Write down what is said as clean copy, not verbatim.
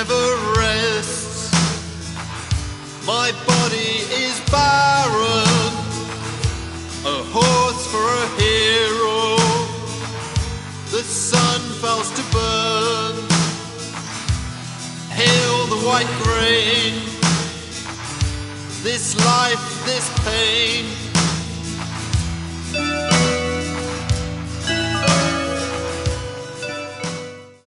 never rests. My body is barren, a horse for a hero. The sun fails to burn. Hail the white grain. This life, this pain.